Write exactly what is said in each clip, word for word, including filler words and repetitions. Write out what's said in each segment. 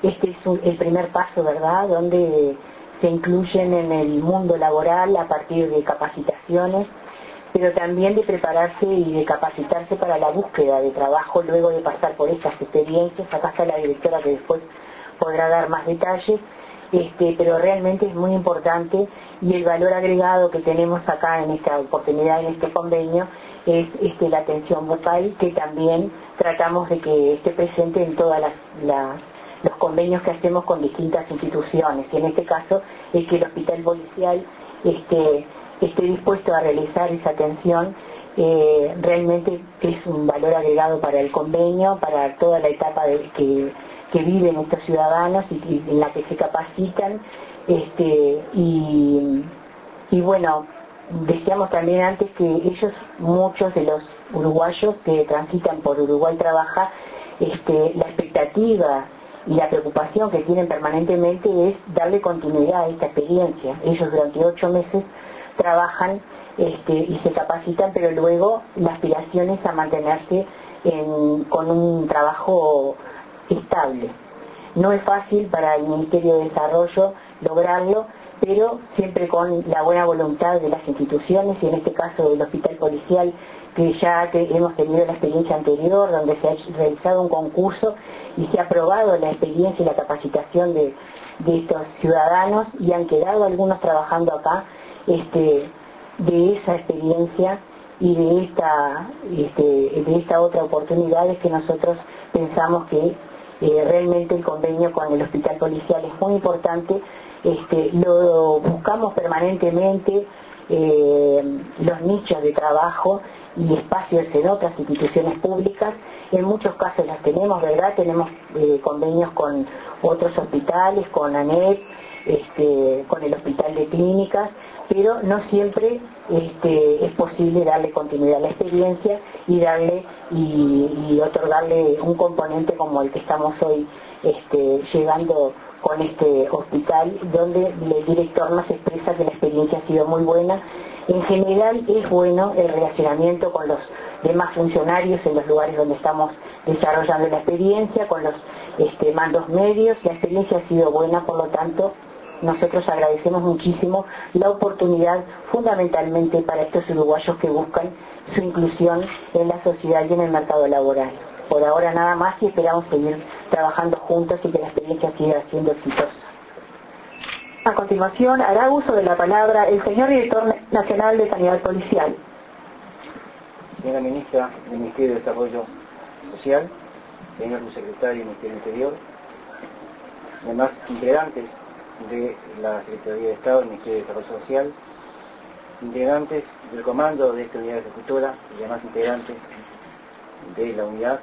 este es un, el primer paso, ¿verdad?, donde se incluyen en el mundo laboral a partir de capacitaciones, pero también de prepararse y de capacitarse para la búsqueda de trabajo luego de pasar por estas experiencias. Acá está la directora que después podrá dar más detalles, este, pero realmente es muy importante, y el valor agregado que tenemos acá en esta oportunidad, en este convenio, es este, la atención bucal, que también tratamos de que esté presente en todas las, las los convenios que hacemos con distintas instituciones, y en este caso es que el hospital policial este, esté dispuesto a realizar esa atención. Eh, realmente es un valor agregado para el convenio, para toda la etapa de, que, que viven estos ciudadanos y, y en la que se capacitan, este, y, y bueno, decíamos también antes que ellos, muchos de los uruguayos que transitan por Uruguay Trabaja, este, la expectativa y la preocupación que tienen permanentemente es darle continuidad a esta experiencia. Ellos durante ocho meses trabajan este, y se capacitan, pero luego la aspiración es a mantenerse en, con un trabajo estable. No es fácil para el Ministerio de Desarrollo lograrlo, pero siempre con la buena voluntad de las instituciones, y en este caso del Hospital Policial, que ya que hemos tenido la experiencia anterior, donde se ha realizado un concurso y se ha aprobado la experiencia y la capacitación de, de estos ciudadanos, y han quedado algunos trabajando acá, este, de esa experiencia y de esta, este, de esta otra oportunidad. Es que nosotros pensamos que eh, realmente el convenio con el Hospital Policial es muy importante. Este, lo buscamos permanentemente, eh, los nichos de trabajo y espacios en otras instituciones públicas. En muchos casos las tenemos, ¿verdad? Tenemos eh, convenios con otros hospitales, con ANEP, este, con el Hospital de Clínicas, pero no siempre este, es posible darle continuidad a la experiencia y darle y, y otorgarle un componente como el que estamos hoy este, llegando con este hospital, donde el director nos expresa que la experiencia ha sido muy buena. En general es bueno el relacionamiento con los demás funcionarios en los lugares donde estamos desarrollando la experiencia, con los este, mandos medios. La experiencia ha sido buena, por lo tanto nosotros agradecemos muchísimo la oportunidad, fundamentalmente para estos uruguayos que buscan su inclusión en la sociedad y en el mercado laboral. Por ahora nada más, y esperamos seguir trabajando juntos y que la experiencia siga siendo exitosa. A continuación hará uso de la palabra el señor Director Nacional de Sanidad Policial. Señora Ministra del Ministerio de Desarrollo Social, señor Subsecretario del Ministerio del Interior, demás integrantes de la Secretaría de Estado del Ministerio de Desarrollo Social, integrantes del comando de esta unidad ejecutora y demás integrantes de la unidad,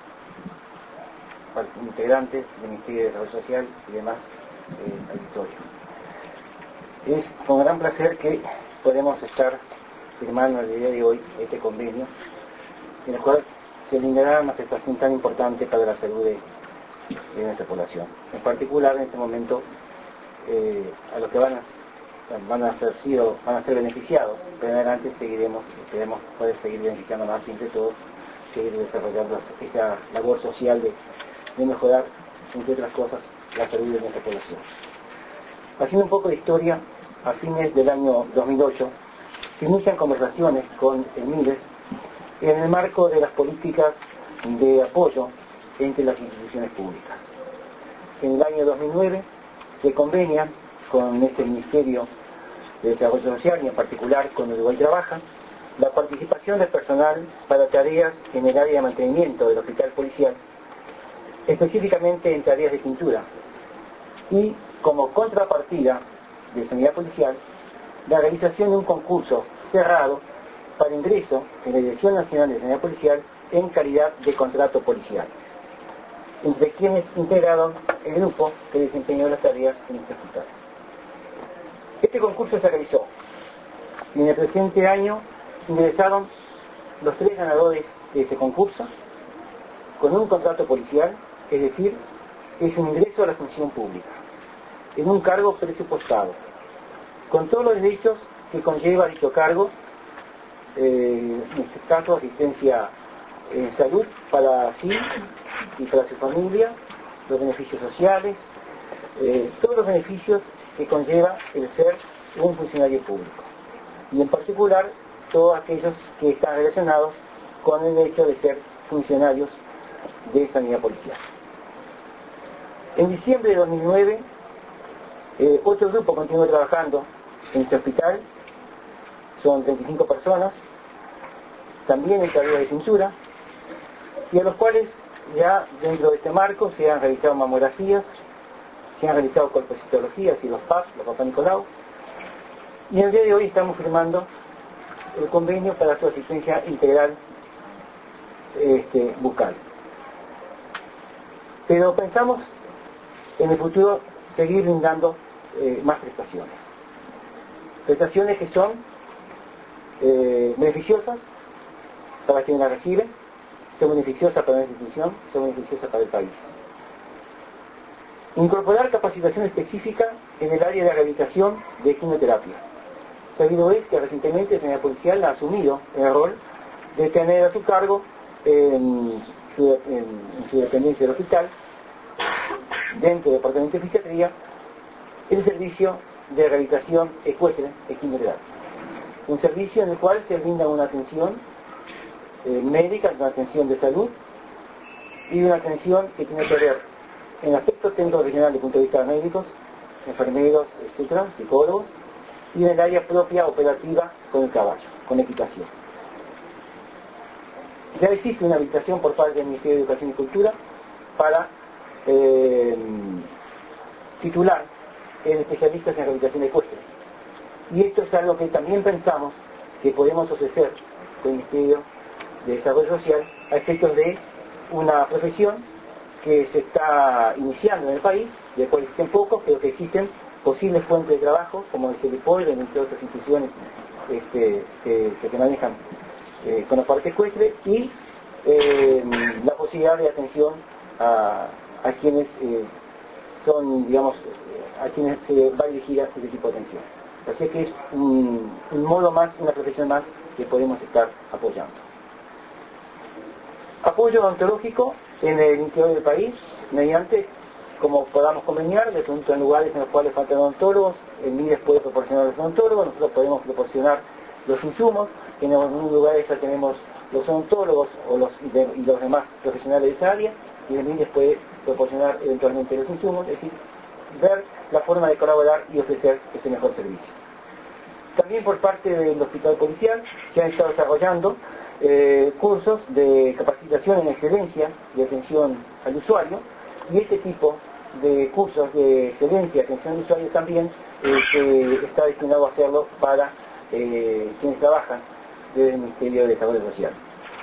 integrantes del Ministerio de Desarrollo Social y demás eh, auditorio. Es con gran placer que podemos estar firmando el día de hoy este convenio, en el cual se brindará una prestación tan importante para la salud de, de nuestra población. En particular, en este momento, eh, a los que van a, van a ser sido, van a ser beneficiados, pero en adelante seguiremos, esperemos poder seguir beneficiando más entre todos, seguir desarrollando esa labor social de, de mejorar, entre otras cosas, la salud de nuestra población. Haciendo un poco de historia, a fines del año dos mil ocho se inician conversaciones con el MIDES en el marco de las políticas de apoyo entre las instituciones públicas. En el año dos mil nueve se convenia con este Ministerio de Desarrollo Social, y en particular con Uruguay Trabaja, la participación del personal para tareas en el área de mantenimiento del hospital policial, específicamente en tareas de pintura, y como contrapartida de sanidad policial, la realización de un concurso cerrado para ingreso en la Dirección Nacional de Sanidad Policial en calidad de contrato policial, entre quienes integraron el grupo que desempeñó las tareas en este hospital. Este concurso se realizó y en el presente año ingresaron los tres ganadores de ese concurso con un contrato policial, es decir, es un ingreso a la función pública, en un cargo presupuestado, con todos los derechos que conlleva dicho cargo, eh, en este caso asistencia en salud para sí y para su familia, los beneficios sociales, eh, todos los beneficios que conlleva el ser un funcionario público, y en particular todos aquellos que están relacionados con el hecho de ser funcionarios de sanidad policial. En diciembre de dos mil nueve, eh, otro grupo continuó trabajando en este hospital, son treinta y cinco personas, también en tareas de pintura, y a los cuales ya dentro de este marco se han realizado mamografías, se han realizado colpocitologías y los P A P, los Papá Nicolau, y en el día de hoy estamos firmando el convenio para su asistencia integral este, bucal. Pero pensamos en el futuro seguir brindando eh, más prestaciones. Prestaciones que son eh, beneficiosas para quien la recibe, son beneficiosas para la institución, son beneficiosas para el país. Incorporar capacitación específica en el área de rehabilitación de quimioterapia. Sabido es que recientemente la sanidad policial ha asumido el rol de tener a su cargo en su, en, en su dependencia del hospital, dentro del departamento de fisiatría, el servicio de rehabilitación ecuestre de quimioterapia. Un servicio en el cual se brinda una atención eh, médica, una atención de salud y una atención que tiene que ver en aspectos técnicos regionales desde el punto de vista de médicos, enfermeros, etcétera, psicólogos, y en el área propia operativa con el caballo, con equitación. Ya existe una habilitación por parte del Ministerio de Educación y Cultura para eh, titular en especialistas en rehabilitación ecuestre. Y esto es algo que también pensamos que podemos ofrecer con el Ministerio de Desarrollo Social a efectos de una profesión que se está iniciando en el país, de cual existen pocos, pero que existen posibles fuentes de trabajo, como el CEDEPOL, entre otras instituciones este, que, que se manejan eh, con la parte ecuestre, y eh, la posibilidad de atención a, a quienes eh, son, digamos, a quienes se va a dirigir a este tipo de atención. Así que es un, un modo más, una profesión más que podemos estar apoyando. Apoyo odontológico en el interior del país, mediante, como podamos conveniar, de pronto en lugares en los cuales faltan odontólogos, el MIDES puede proporcionar los odontólogos, nosotros podemos proporcionar los insumos, que en algunos lugares ya tenemos los odontólogos o los, de, y los demás profesionales de esa área, y el MIDES puede proporcionar eventualmente los insumos, es decir, ver la forma de colaborar y ofrecer ese mejor servicio. También por parte del Hospital Policial se han estado desarrollando eh, cursos de capacitación en excelencia de atención al usuario, y este tipo de cursos de excelencia de atención al usuario también eh, se está destinado a hacerlo para eh, quienes trabajan desde el Ministerio de Desarrollo Social.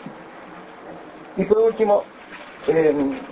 Y por último, eh,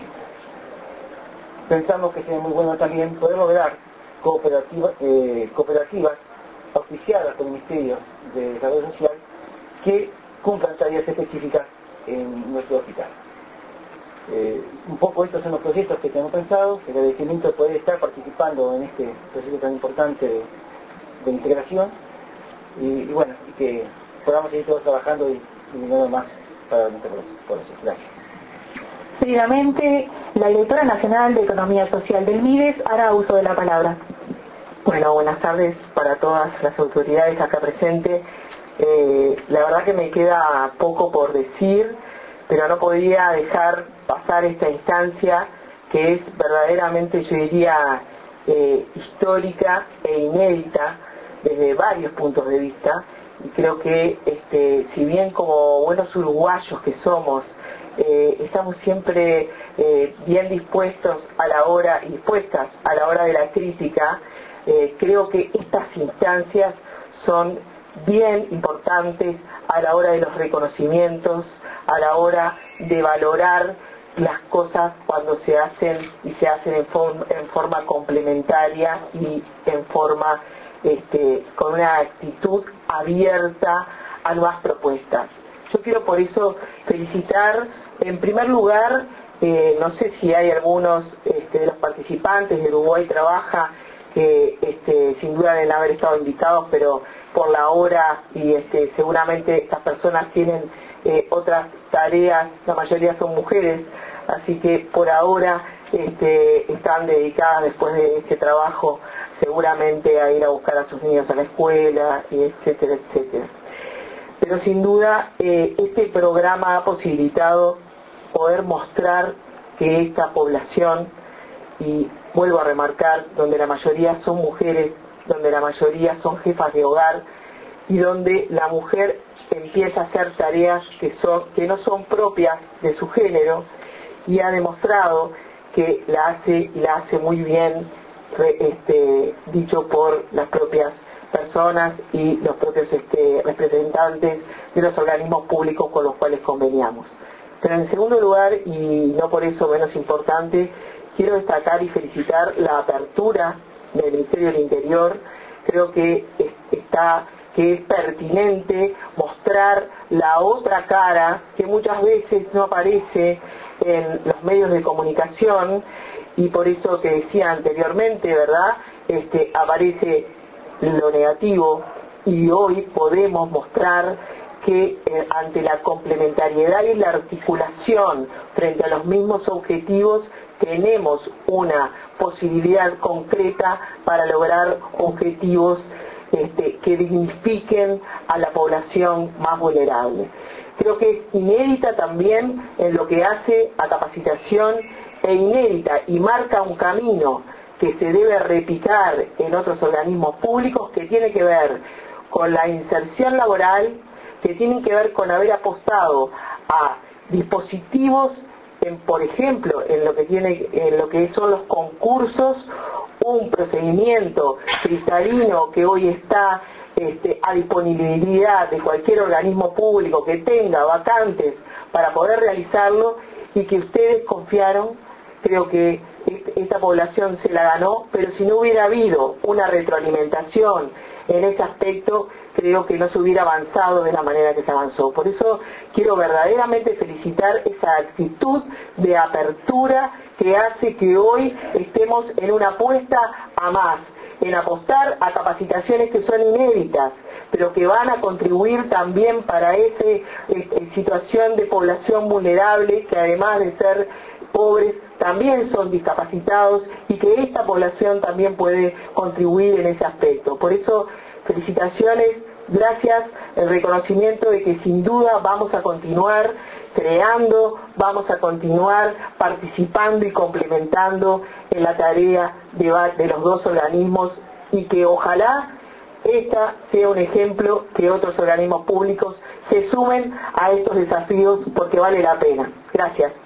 pensamos que sería muy bueno también poder lograr cooperativa, eh, cooperativas auspiciadas por el Ministerio de Desarrollo Social que cumplan tareas específicas en nuestro hospital. Eh, un poco estos son los proyectos que tenemos pensados, el agradecimiento de poder estar participando en este proyecto tan importante de, de integración, y, y bueno, y que podamos seguir todos trabajando y, y nada más para nuestra población. Gracias. Seguidamente, la Directora Nacional de Economía Social del MIDES hará uso de la palabra. Bueno, buenas tardes para todas las autoridades acá presentes. Eh, la verdad que me queda poco por decir, pero no podía dejar pasar esta instancia que es verdaderamente, yo diría, eh, histórica e inédita desde varios puntos de vista, y creo que este, si bien como buenos uruguayos que somos, eh, estamos siempre eh, bien dispuestos a la hora y dispuestas a la hora de la crítica, eh, creo que estas instancias son bien importantes a la hora de los reconocimientos, a la hora de valorar las cosas cuando se hacen y se hacen en, form, en forma complementaria y en forma este, con una actitud abierta a nuevas propuestas. Yo quiero por eso felicitar en primer lugar, eh, no sé si hay algunos este, de los participantes de Uruguay Trabaja que este, sin duda deben haber estado invitados, pero por la hora y este, seguramente estas personas tienen eh, otras tareas, la mayoría son mujeres, así que por ahora este, están dedicadas después de este trabajo seguramente a ir a buscar a sus niños a la escuela, etcétera, etcétera. Pero sin duda eh, este programa ha posibilitado poder mostrar que esta población, y vuelvo a remarcar, donde la mayoría son mujeres, donde la mayoría son jefas de hogar y donde la mujer empieza a hacer tareas que, son, que no son propias de su género, y ha demostrado que la hace y la hace muy bien, este, dicho por las propias personas y los propios este, representantes de los organismos públicos con los cuales conveniamos. Pero en segundo lugar, y no por eso menos importante, quiero destacar y felicitar la apertura del Ministerio del Interior. Creo que está, que es pertinente mostrar la otra cara que muchas veces no aparece en los medios de comunicación, y por eso que decía anteriormente, ¿verdad? Este, aparece lo negativo, y hoy podemos mostrar que eh, ante la complementariedad y la articulación frente a los mismos objetivos tenemos una posibilidad concreta para lograr objetivos este, que dignifiquen a la población más vulnerable. Creo que es inédita también en lo que hace a capacitación, e inédita y marca un camino que se debe replicar en otros organismos públicos, que tiene que ver con la inserción laboral, que tienen que ver con haber apostado a dispositivos, en, por ejemplo, en lo que tiene, en lo que son los concursos, un procedimiento cristalino que hoy está este, a disponibilidad de cualquier organismo público que tenga vacantes para poder realizarlo, y que ustedes confiaron. Creo que esta población se la ganó, pero si no hubiera habido una retroalimentación en ese aspecto, creo que no se hubiera avanzado de la manera que se avanzó. Por eso quiero verdaderamente felicitar esa actitud de apertura que hace que hoy estemos en una apuesta a más, en apostar a capacitaciones que son inéditas, pero que van a contribuir también para esa eh, situación de población vulnerable, que además de ser pobres también son discapacitados, y que esta población también puede contribuir en ese aspecto. Por eso, felicitaciones, gracias, el reconocimiento de que sin duda vamos a continuar creando, vamos a continuar participando y complementando en la tarea de, de los dos organismos, y que ojalá esta sea un ejemplo que otros organismos públicos se sumen a estos desafíos, porque vale la pena. Gracias.